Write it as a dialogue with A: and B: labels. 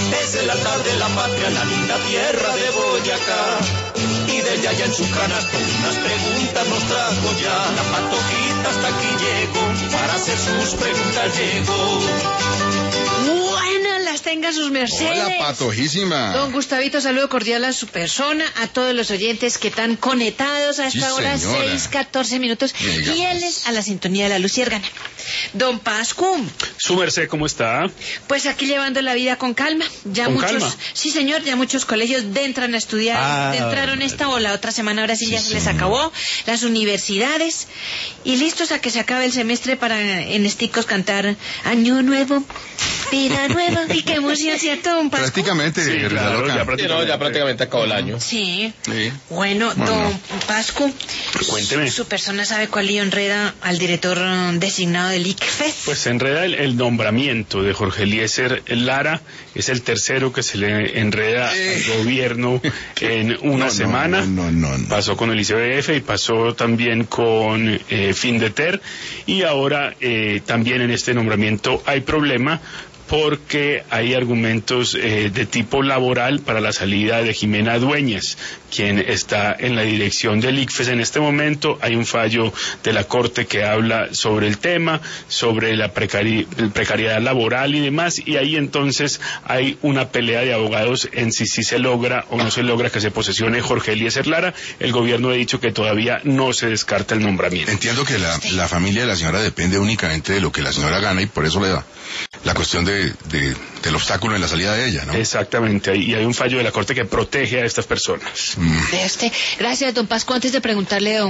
A: Es el altar de la patria, la linda tierra de Boyacá. Y desde allá en su canasto unas preguntas nos trajo ya. La Patojita hasta aquí llegó, para hacer sus preguntas llegó.
B: Buenas las tenga sus mercedes.
C: Hola, Patojísima.
B: Don Gustavito, saludo cordial a su persona, a todos los oyentes que están conectados a esta
C: Sí,
B: hora,
C: señora.
B: 6:14,
C: Diga,
B: fieles a la sintonía de la luciérgana. Don Pascu,
D: Su merced, ¿cómo está?
B: pues aquí llevando la vida con calma. Ya
D: ¿Con
B: muchos,
D: calma?
B: sí señor, ya muchos colegios entran a estudiar, entraron esta o la otra semana, ahora sí ya se les acabó, las universidades, y listos a que se acabe el semestre para en esticos cantar Año Nuevo, Vida Nueva, y qué emoción, ¿cierto, don Pascu?
C: Prácticamente,
D: Sí,
C: Risa
D: claro,
C: Loca.
D: ya
E: prácticamente acabó el año.
B: Sí.
C: Sí.
B: Bueno, don Pascu,
D: Cuénteme.
B: ¿su persona sabe cuál lío enreda al director designado del ICFES?
D: Pues se enreda el nombramiento de Jorge Eliezer Lara, es el tercero que se le enreda al gobierno en una semana.
C: No.
D: Pasó con el ICBF y pasó también con Findeter, y ahora también en este nombramiento hay problema porque hay argumentos de tipo laboral para la salida de Jimena Dueñas, quien está en la dirección del ICFES en este momento. Hay un fallo de la Corte que habla sobre el tema, sobre la precariedad laboral y demás, y ahí entonces hay una pelea de abogados en si se logra o no se logra que se posesione Jorge Eliezer Lara. El gobierno ha dicho que todavía no se descarta el nombramiento.
C: Entiendo que la familia de la señora depende únicamente de lo que la señora gana y por eso le da la cuestión del obstáculo en la salida de ella, ¿no?
D: Exactamente, y hay un fallo de la Corte que protege a estas personas.
B: Gracias, don Pascu. Antes de preguntarle, don